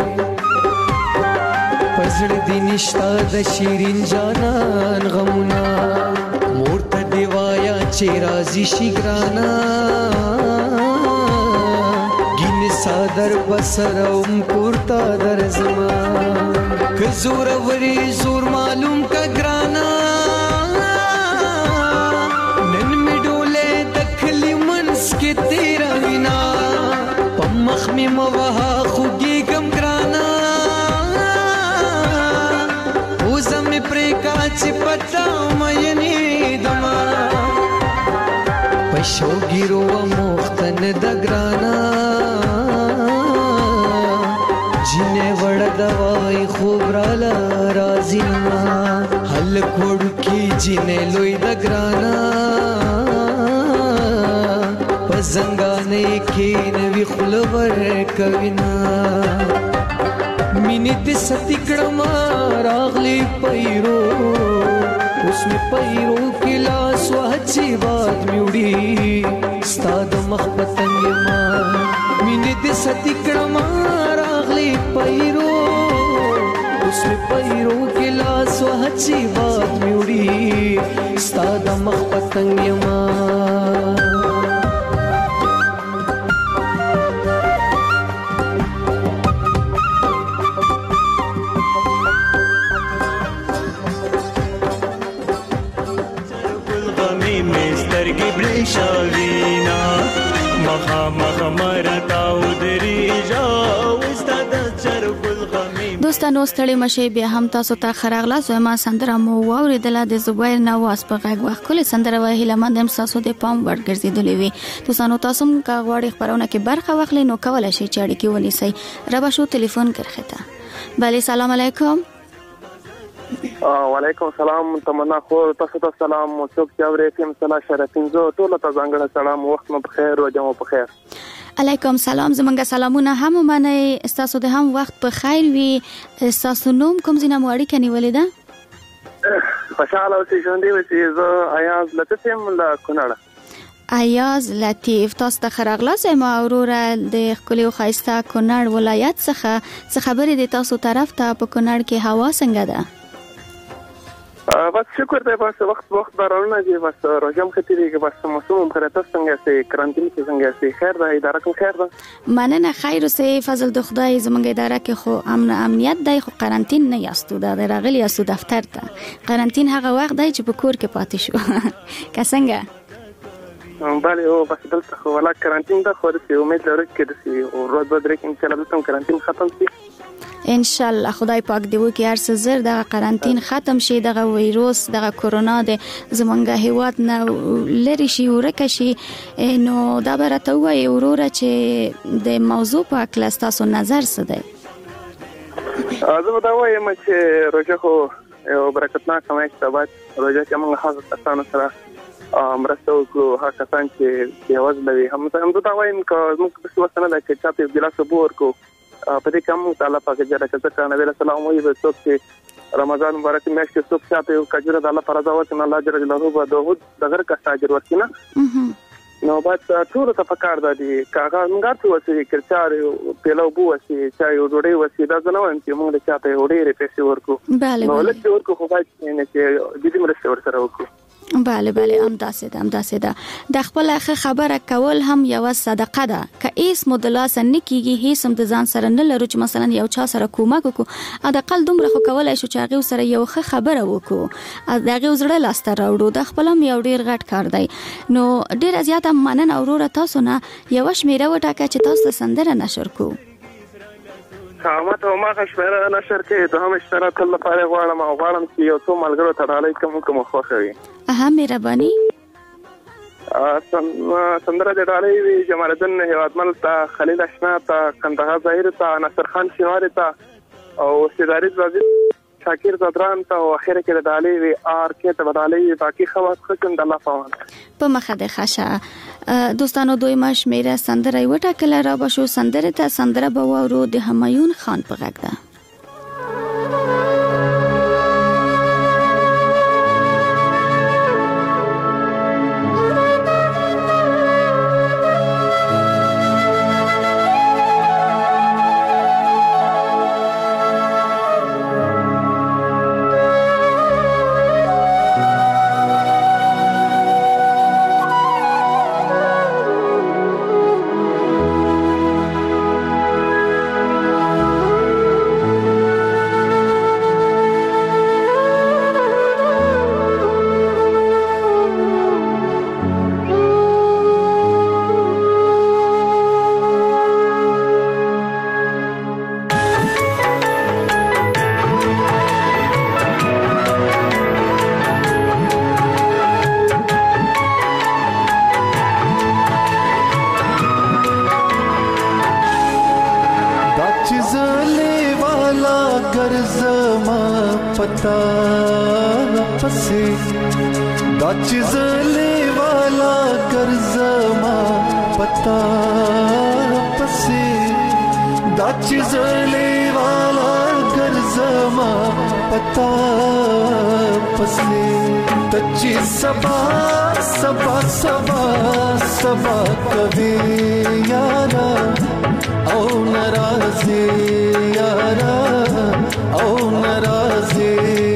پزړ دی نشتا د شیرین جانان غمونا مورته دی وایا چې رازي شي ګرانا ګین صادر بسروم کورتا در زما ک زور وری زور معلوم کا ګرانا के तेरा बिना पमख में मवहा खुगी गम ग्राना उजम प्रेका चिपटा मयनी दमा पशो गिरो मोख्तन दग्राना जिने वड़ दवाई खूब राला राजीना हल कोड़ की जिने लोई दग्राना زنګانې کې نوی خلور کوینا مینې ته ستکړم راغلی پیرو اوس می پیرو کې لاس وهچی باد میوړي ستا د مخ پتنګ یما مینې دې ستی کړم راغلی پیرو اوس مې پیرو کې لاس وهچی باد مې وړي ستا د مخ پتنګ یما شاوینا مخا مخا مرتا ودری جاو استاد چرګل غمی دوستانو ستړي مشه بیا هم تاسو ته خراغلا زما سندره مو واوریدله د زبیر نواز په غږ وخت کله سندره وهله مندم تاسو د پام ور ګرځیدلې وي دوستانو تاسو کا غواړي خبرونه کې برخه واخلئ نو کولای شئ چې اړیکې ونیسئ ربا شو ټلیفون کرخته بله سلام علیکم وعلیکم السلام تمنا خو تاسو ته سلام څوک چې اورېتم صلاح شرفین زو ټول ته ځانګړی سلام وخت مو بخیر او جمع بخیر علیکم سلام زمونږ سلامونه هم منئ تاسو د هم وخت په خیر وي تاسو نوم کوم ځای مو اړیکه نیولې ده خوشاله اوسئ ژوندي اوسئ زه ایاز لطیف یم له کونړ ایاز لطیف تاسو ته خراغلا زما وروره د ښکلي او ښایسته کونړ ولایت څخه څه خبرې د تاسو طرف ته په کونړ کې هوا څنګه ده بس شکر دی بس وخت وخت بارونه دي بس روزم خطرې کې بس موسم پرته څنګه سي کرانتین کې څنګه سي خیر ده اداره کوم خیر ده مننه خیر سي فضل د خدای زمونږ اداره کې خو امن امنیت دی خو کرانتین نه یاستو دا راغلی یاستو دفتر ته کرانتین هغه وخت دی چې په کور کې پاتې شو که څنګه بله او بس دلته خو ولا کرانتین ده خو د امید لرو کې د سي او روز بدرې کې ان شاء الله دلته کرانتین ختم شي ان شاء الله خدای پاک دی وکي هر څه زر د قرنټین ختم شي دغه وایروس دغه کورونا د زمونږ هیواد نه لری شي ورکه شي نو دا برته وای وروره چې د موضوع په اړه تاسو نظر څه دی زه دا وایم چې روزه خو یو برکتناک میاشت ده روزه کې موږ هغه کسانو سره مرسته وکړو هغه کسان چې یوازې لوي هم زه دا وایم که موږ په څه وسنه ده چې چا په ګلاس اوبه ورکو په دې کوم تعالی پاک جل کذا نبی رسول الله وي به څوک چې رمضان مبارک میاشت کې څوک چاته یو کجره د الله فرض او چې الله جل جلاله به دوه دغه کا اجر ورکینه نو بعد ټول ته پکار دي کاغه موږ ته وسی کړچار پیلو بو وسی چا یو ډوډۍ وسی دا نه وان چې موږ چاته وړې پیسې ورکو نو لکه ورکو خو باید نه چې د دې مرسته ورسره وکړو بله بله امداسه ده امداسه ده د خپل خبره کول هم یو صدقه ده که ایس مدلاس نه کیږي هیڅ هم د ځان سره نه لرو چې مثلا یو چا سره کومک وکړو اقل دومره خو کولای شو چې هغه سره یو خبره وکړو دغه زړه لاسته راوړو د خپل یو ډیر غټ کار دی نو ډیر زیاته مننه اورور تاسو نه یو شمیره وټاکه چې تاسو سندره نشر کو قامت او ما خشمره نشر کې ته هم اشتراک کله پاره غواړم او غواړم چې یو څو ملګرو ته ډالۍ کوم کوم خوښوي اها مهرباني سندره د ډالۍ وی جمال الدین هیوادمل ته خلیل اشنا ته کندهار ظاهر ته نصر خان شینواری ته او سیداری وزیر شاکر زدران ته او اخر کې د ډالۍ وی ار کې ته ډالۍ باقي خواص خصم د الله پاوان په مخه د خاصه دوستانو دوی ماش میره سندره وټه کله را بشو سندره ته سندره به ورو د همایون خان په غږ ده पता पसे दा चिजले वाला कर्जमा पता पसे दा चिजले वाला कर्ज زما پتا پسې تچی سبا سبا سبا سبا کوي یارا او ناراضي یارا او ناراضي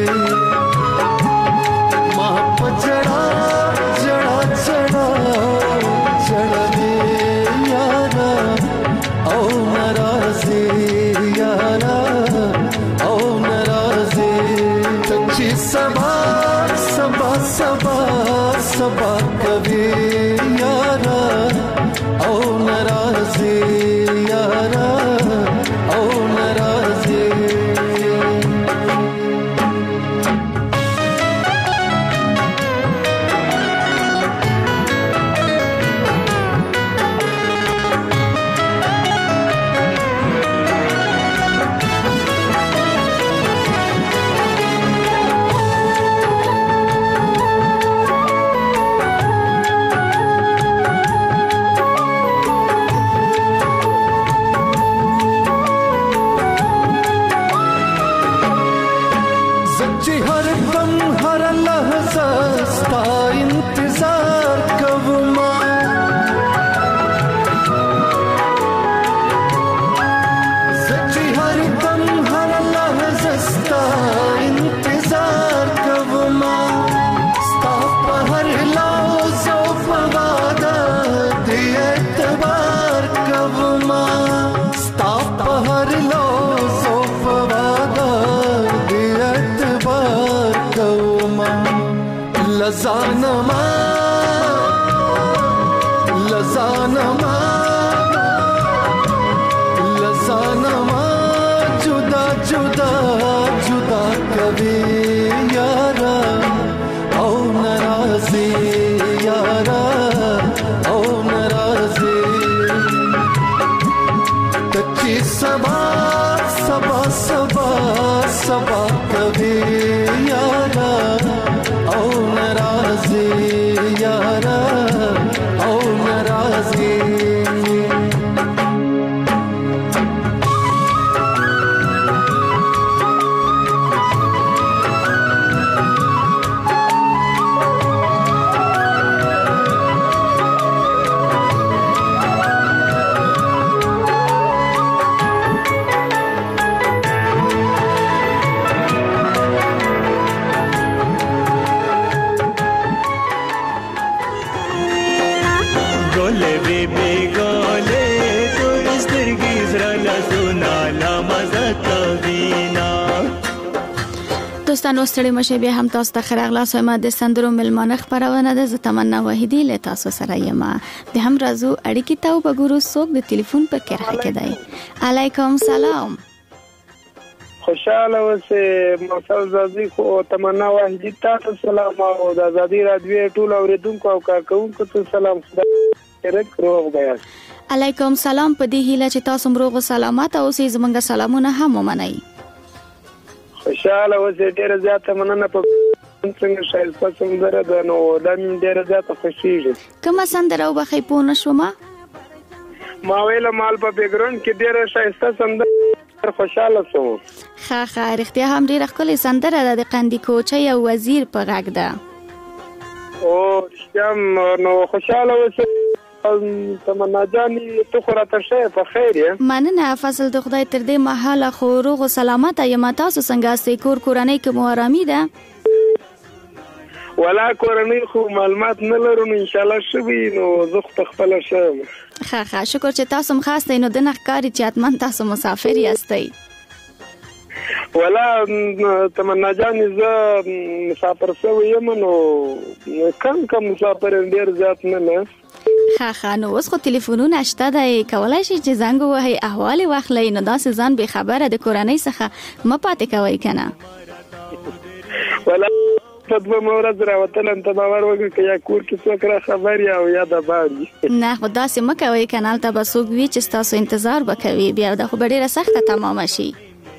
ما پجڑا جڑا جڑا جڑا یارا او ناراضي یارا او ناراضي تچی سبا سبا سبا سبا کوي یارا او ناراضي یارا او ناراضي لزانما لزانما لزانما جدا جدا جدا کوي یارا او ناراضي یارا او ناراضي تچی سبا سبا سبا سبا کوي یارا او ناراضي یارا او ناراضي دوستانو ستړي مشه بیا هم تاسو ته خراغلا سوما د سندرو ملمانه خبرونه ده ز تمنا وحیدی له تاسو سره یم د هم رازو اړیکی ته وګورو څوک د ټلیفون په کرخه کې دی. علیکم سلام. خوشاله اوسه مرسل زازی خو تمنا وحیدی تاسو سلام او د ازادي رادیو ټول اوریدونکو او کارکونکو ته سلام خدای روغ بیان. علیکم سلام. په دې هیله چې تاسو مروغ سلامات او سي زمونږ سلامونه هم ومنئ. خوشاله اوسه ډیر زیاته مننه په څنګه شایسته سندره ده نو دا مې ډیر زیاته خوشیږي. کومه سندره وبخې پوه نشومه؟ ما ویله مال په بیکګراوند کې ډیر شایسته سندره خوشاله سوم. ښه ښه رښتیا هم ډیره ښکلې سندره ده د قندي کوچۍ او وزیر په غږ ده. او رښتیا نو خوشاله اوسه تمنا جاني تو خو راته شه په خیر یې. مننه فضل د خدای تر دې مهاله خو روغ او سلامت یم. تاسو څنګه استئ؟ کور کورنۍ کې مو آرامي ده؟ ولا کورنۍ خو معلومات نه لرو نو ان شاء الله شوي نو زه خو خپل شم. ښه ښه شکر چې تاسو مخاستئ نو د نخکاری چې اتمن تاسو مسافر یاستئ. ولا تمنا جاني زه مسافر شوی یم نو کم کم مسافر ډیر زیات نه نه. ښه ښه نو اوس خو ټلیفونونه شته دی کولای شي چې زنګ ووهئ احوال واخلئ نو داسې ځان بې خبره د کورنۍ څخه مه پاتې کوئ که نه. ولا په دوه ورځ راوتلم ته باور وکړه که یا کور کې څوک را خبر یا او یا د باندې نه خو داسې مه کوئ که نه هلته به څوک وي چې ستاسو انتظار به کوي بیا دا خو به ډېره سخته تمامه شي.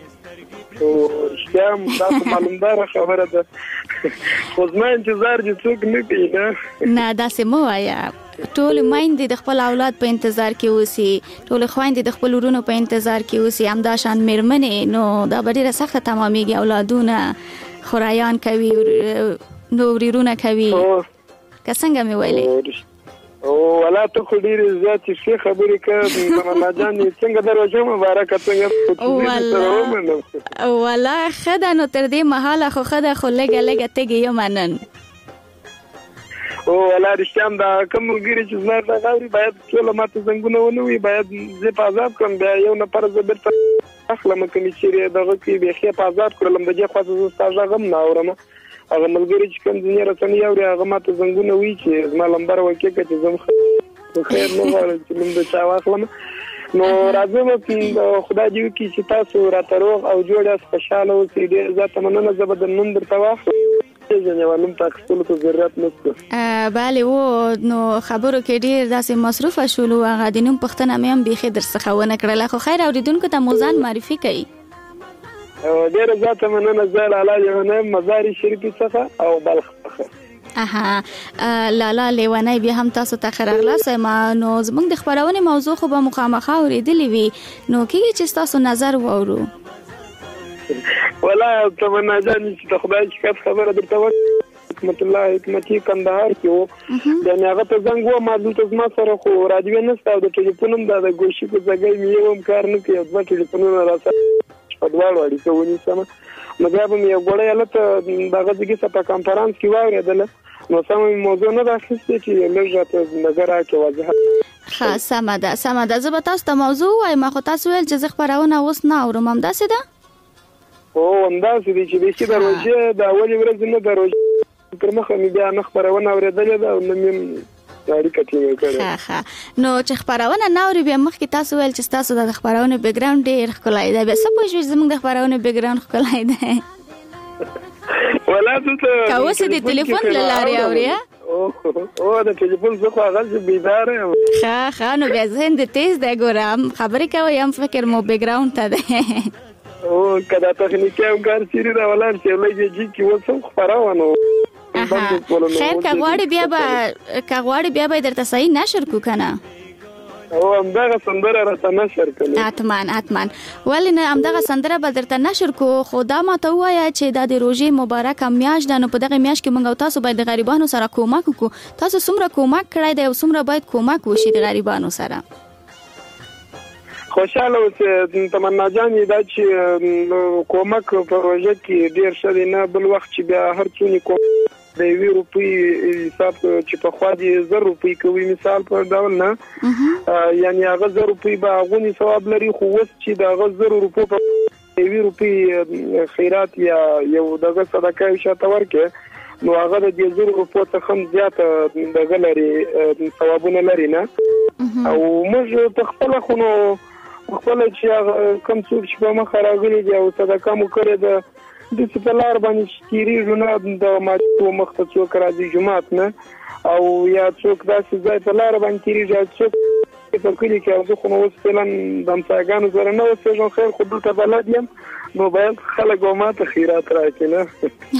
رښتیا دا خو معلومداره خبره ده خو زما انتظار چې څوک نه کوي نه نه داسې مه وایه ټول میندې د خپل اولاد په انتظار کې اوسي، ټول خويندې د خپل ورونو په انتظار کې اوسي، همدا شان میرمنې، نو دا به ډیره سخته تمامېږي، اولادونه خورایان کوي، نو ورونه کوي. که څنګه مې ویلې او ولا ته خو ډېرې زیاتې ښې خبرې کوې تمنا جانې. څنګه دروژه مبارکه څنګه والله ښه ده، نو تر دې مهاله خو ښه ده، خو لږه لږه تږې یم نن. او والله رښتیا هم دا کوم ملګري چې زما د غاوري باید ټوله ماته زنګونه ونه وي، باید زه په عذاب کړم، بیا یو نفر زه بېرته اخلم کومې چیرې دغه کې بیخي په عذاب کړلم، د دې خوا زه ستا غږ هم نه اورم. هغه ملګري چې کوم ځینې رسنۍ اوري هغه ماته زنګونه وي چې زما لمبر وکړه چې زه هم خیر نه غواړم چې نوم د چا واخلم. نو راځم خدای دې وکړي چې تاسو راته روغ او جوړ یاست، خوشحاله اوسئ. ډېر زیاته مننه. زه به د نوم درته واخلم، نوم ته اخیستلو ته ضرورت نشته. بله و، نو خبرو کې ډېر داسې مصروفه شولو، هغه د نوم پوښتنه مې هم بیخي درڅخه ونه کړله، خو خیر اورېدونکو ته مو ځان معرفي کوي. ډېره زیاته مننه. زه لالا لیونی مزار شریفي څخه او بلخ څخه. اها لالا لیونی بیا هم تاسو ته ښه راغلاست. نو زموږ د خپرونې موضوع خو به مخامخه اورېدلې وي، نو کېږي چې ستاسو نظر واورو. والله تمنا جانې چې د خدای شکایت خبره درته وکړم، حکمت الله حکمتي کندهار کې و، یعنې هغه ته زنګ وم، دلته زما سره خو راډیو نشته او د ټلیفون هم دا د ګوشي په ځای مې یو هم کار نه کوي، دوه ټلیفونونه راسره په دواړو اړیکه ونیسم. نو بیا به مې یو ګوړی هلته دغه ځګې څه په کنفرانس کې واورېدله، نو سمه مې موضوع نه ده اخیستې چې لږ راته نظر راکړې وضاحت. ښه سمه ده سمه ده. زه به تاسو ته موضوع ووایم، خو تاسو ویل چې زه خپرونه اوس نه اورم، همداسې ده؟ او همداسې دی چې بیخي د روژې د اولې ورځې نه د روژې تر مخه مې بیا نه خپرونه اورېدلې ده او نه مې اړیکه ټینګه کړې. ښه ښه. نو چې خپرونه نه اوري، بیا مخکې تاسو ویل چې ستاسو د خپرونې بیکګراونډ ډېر ښکلی دی، بیا څه پوه شوې چې زموږ د خپرونې بیکګراونډ ښکلی دی؟ والله دلته که اوس د ټلیفون له لارې اورې؟ او د ټلیفون زه خو هغسې بیداره یم. ښه ښه. نو بیا ذهن دې تیز دی، ګوره هم خبرې کوئ هم فکر مو بیکګراونډ ته دی. او که دا تخنیکي همکار چیرې را ولاړ شي لږ جي کې اوس هم خپرونه و. خیر که غواړې بیا به که غواړې بیا به یې درته صحیح نشر کړو که نه؟ او همدغه سندره راته نشر کړې. حتما حتما. ولې نه، همدغه سندره به درته نشر کړو، خو دا ماته ووایه چې دا د روژې مبارکه میاشت ده، نو په دغه میاشت کې موږ او تاسو باید د غریبانو سره کومک وکړو. تاسو څومره کومک کړی دی او څومره باید کومک وشي د غریبانو سره؟ خوشحاله اوسئ تمنا جانې، دا چې کومک په روژه کې ډېر ښه دی، نه بل وخت چې بیا هر څونې کوم د یوې روپۍ حساب چې پخوا دې زر روپۍ کوي مثال په ډول نه، یعنې هغه زر روپۍ به هغونې ثواب لري، خو اوس چې د هغه زرو روپو په یوې روپۍ خیرات یا یو دغه صدقه یو شاته ورکړې، نو هغه د دې زرو روپو څخه هم زیاته دغه لري، ثوابونه لري نه. او موږ په خپله خو نو خپله چې کوم څوک چې په مخه راغلي دي او صدقه مو کړې ده، داسې په لار باندې چې تېرېږو نه، د ماچو مخ ته څوک راځي جومات نه، او یا څوک داسې ځای په لار باندې تېرېږي، څوک په کلي کې، او زه خو نو اوس فعلا د همسایګانو سره نه اوسېږم، خیر خو دلته بلد یم، نو باید خلک به ماته خیرات راکړي نه.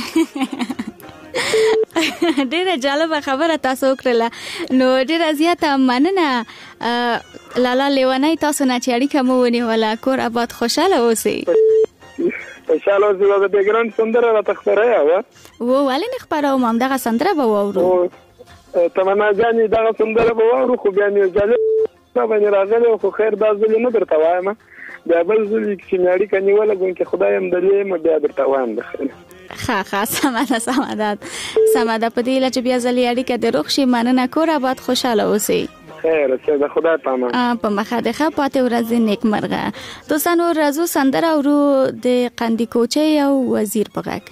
ډیره جالبه خبره تاسو وکړله، نو ډیره زیاته مننه لالا لیونی تاسو نه چې اړیکه مو ونیوله. کور آباد، خوشحاله اوسئ. خوشحاله اوسئ. د بیکګراونډ سندره راته خپروه وه؟ و ولې نه خپروم، همدغه سندره به واورو. تمنا جانې دغه سندره به واورو، خو بیا مې جالب باندې راغلی، خو خیر دا ځل یې نه درته وایم، بیا بل ځل چې مې اړیکه نیوله ګوند کې خدای هم دلې یم، بیا درته وایم. د خیر ښه ښه سمه ده سمه ده سمه ده. په دې هیله چې بیا ځلې اړیکه دې روغ شي. مننه. کور آباد، خوشحاله اوسئ. خیر اوسئ. د خدای په امان. په مخه د ښه پاتې ورځې نیکمرغه. دوستانو راځو سندره اورو د قندي کوچۍ او وزیر په غږ.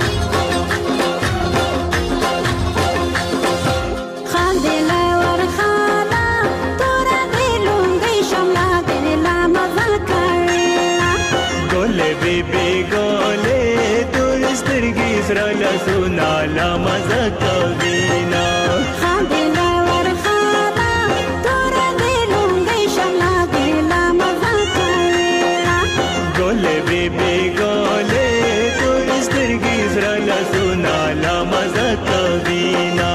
خاندې لا ور خاندې سره لاسونه لا مزه کوي نه خاندلا ورخانا تور دې لونګي شملا دې لا مزه کوي ګولې بیبي ګولې تور سترګې سره لاسونه لا مزه کوي نه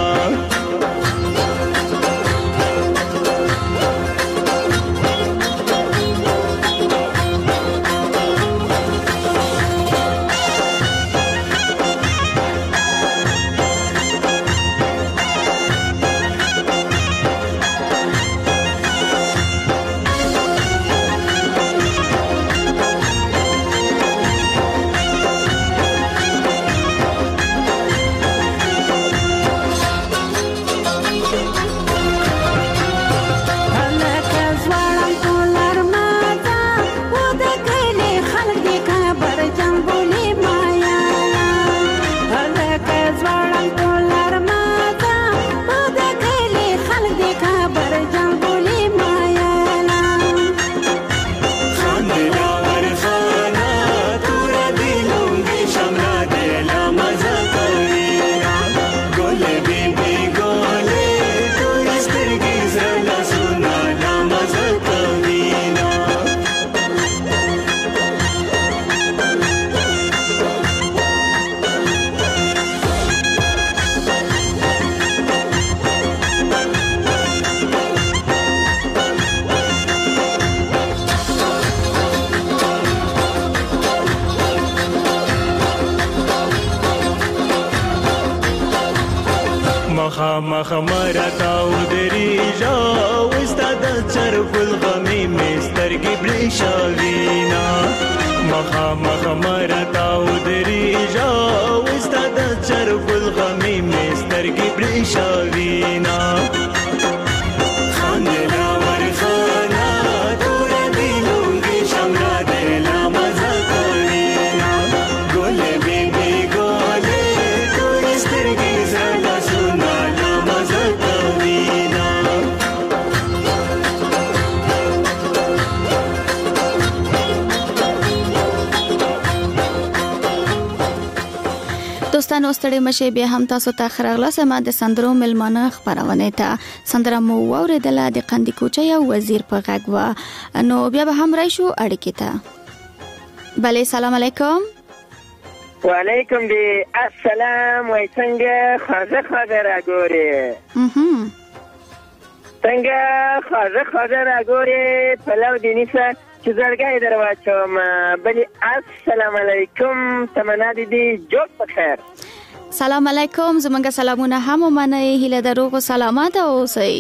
مخ مرتاو دریجا وستاد چرګل غمی مسترګي برښاوینا مخ مخ مرتاو دریجا وستاد چرګل غمی مسترګي برښاوینا خاندلا ورخانا تور دی لونګي شملا دلا مزه کوینا ګولې بیبي ګولې تور سترګي زړه سونه لا مزه کوینا دوستانو ستړي مشه بیا هم تاسو ته خرغله سم د سندرو ملمانه خبرونه ته سندره مو اوریدله د قندی کوچه یو وزیر په غږ و نو بیا به هم راشو اړیکې ته بله سلام علیکم وعلیکم دی السلام وای څنګه خوږه خوږه راګورې څنګه خوږه خوږه راګورې پلو دې نیسه چې زړګی در واچوم بلې السلام علیکم تمنا دیدی جوړ په خیر سلام علیکم زمونږ سلامونه هم ومنئ هیله د روغ و سلامت اوسئ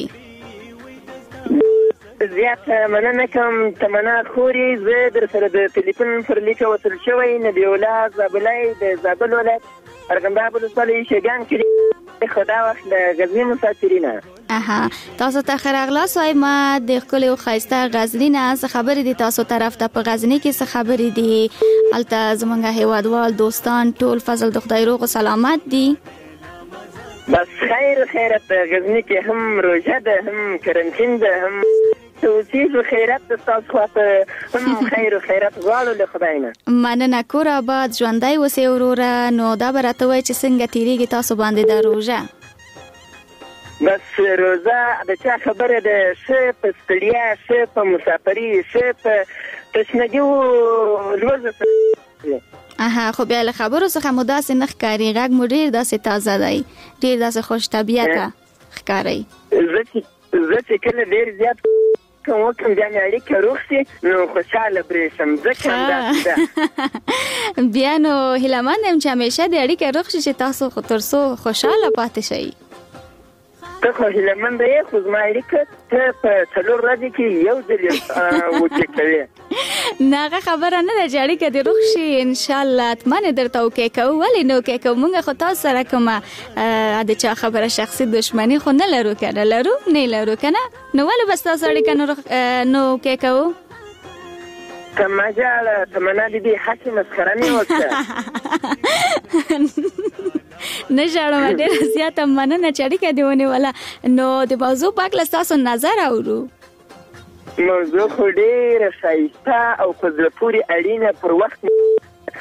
زیات مننه کوم تمنا خوري زه در سره د ټلیفون پر لیکه وصل شوی نبی الله زابلای د زابل ولایت ارغنداب ولسوالۍ شیګان کې خدا وخت د غزنی مسافرینه اها تاسو ته خراغلا سوای ما د خپل او خایسته غزنی نه خبرې دي تاسو طرف ته په غزنی کې څه خبرې دي الته زمونږ هیوادوال دوستان ټول فضل د خدای روغ او سلامت دي بس خیر خیرت غزنی کې هم روزه ده هم کرنټین ده هم توصیف خیرت تاسو خواته هم خیر و خیرت غواړو له خدای نه مننه کور آباد ژوندۍ اوسئ وروره نو دا به راته وایي چې څنګه تیریږي تاسو باندې دا روژه بس روزه د چا خبره ده څه په ستړیا څه په مسافري څه په تشنګي روزه اها خو بیا له خبرو څخه مو داسې نه ښکاري غږ مو ډېر داسې تازه دی ډېر داسې خوش طبیعته ښکارئ زه چې کله ډېر زیات کوم وکم بیا مې اړیکه روغ شي نو خوشحاله برېښم ځکه همداسې ده بیا نو هیلهمند یم چې همیشه دې اړیکه روغ شي چې تاسو تر څو خوشحاله پاتې شئ ته خو هیلهمنده یې خو زما اړیکه ته په څلور ورځې کې یو ځل وکې کوې نه هغه خبره نه ده چې اړیکه دې روغ شي انشاءالله اتمنې درته وکې کوو ولې نه وکې کوو موږ خو تاسو سره کومه د چا خبره شخصي دشمني خو نه لرو که نه لرو نه لرو که نه نو ولې بس تاسو اړیکه نه وکې کوو تمجاله تمنا دیدی حسي مسخره نه وکړه نه ژاړم ډېره زیاته مننه چې اړیکه دې ونیوله نو د موضوع په هکله ستاسو نظر اورو موضوع خو ډېره ښایسته او په زړه پورې اړینه پر وخت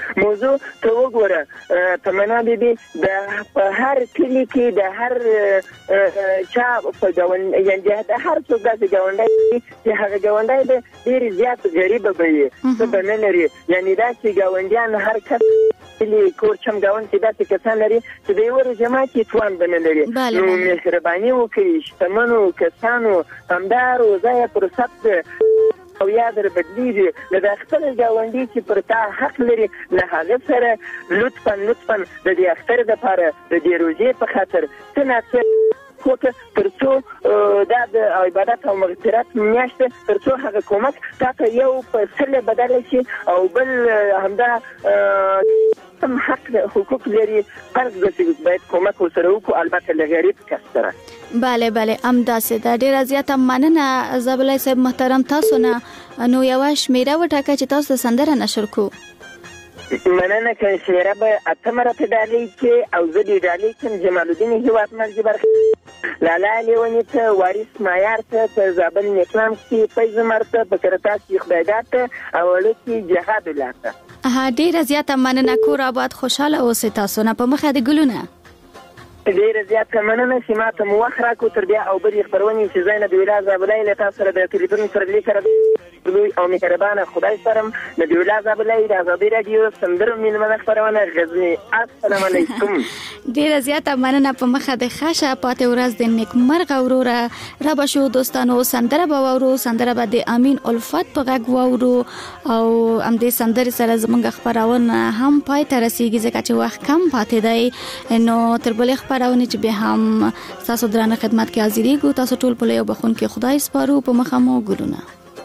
موضوع ته وګوره تمنا بیبي د په هر کلی کې د هر چا په ګاوند یعنی د هر څوک داسې ګاونډی چې هغه ګاونډی د ډېر زیات غریب به وي څه به نه لري یعنی داسې ګاونډیان هر کس کلی کور چم ګاوند کې داسې کسان لري چې د یوه جماعت کې توان به نه لري نو مهرباني وکړئ شتمنو کسانو همدا روزه فرصت او یا در بدلیږي د خپل ګاونډي چې پر تا حق لري له هغه سره لطفا لطفا د دې اختر دپاره د دې روژې په خاطر څه ناڅه کوته تر څو دا د عبادت او مغفرت میاشت تر څو هغه کومک تاسو یو په سل بدل شي او بل همدا هم حق حقوق لري فرض ګرځي باید کومک وسره وکړو البته لغریب کس سره بله بله همداسې ده. ډېره زیاته مننه زابلای صاحب محترم تاسو نه. نو یوه شمیره وټاکه چې تاسو د سندره نشر کو. مننه که شمیره به اته مرتبه ډالۍ کې او زه دې ډالۍ کړم جمال الدین هیوادمل جبر لالا لیوني ته وارث معیار ته په زابل نیکلام کې فیض عمر ته په کرتاس کې خدایداد ته او لکې جهاد الله ته. ها ډېره زیاته مننه. کور آباد خوشحاله اوسئ تاسو نه. په مخه د ګلونه ډېره زیاته مننه چې ما ته مو وخت راکړو تر بیا او بلې خپرونې چې زه نبیالله زابلۍ له تاسو سره د تلیفون سره لیکه لوی او مهربانه خدای سپارم. نبیالله زابلۍ د ازادي راډیو سندرو میلمنه خپرونه غزني. السلام علیکم. ډېره زیاته مننه. په مخه د ښه پاتې ورځ د نیکمرغه وروره را به شو دوستانو. سندره به واورو. سندره به د امین الفت په غږ واورو او همدې سندرې سره زموږ خپرونه هم پای ته رسیږي ځکه چې وخت کم پاتې دی. نو تر بلې خپرونې چې به هم تاسو درانه خدمت کې حاضرېږو. تاسو ټول په یو بخښونکي خدای سپارو. په مخه مو ګلونه.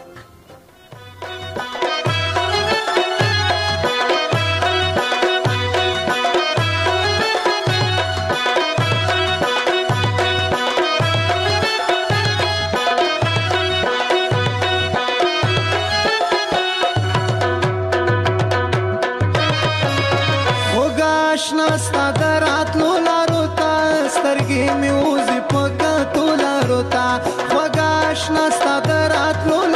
آشنا ستا د راتلو لارو ته سترګې مې وځي په کتو لارو ته خوږه آشنا ستا د راتلو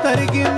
سترګې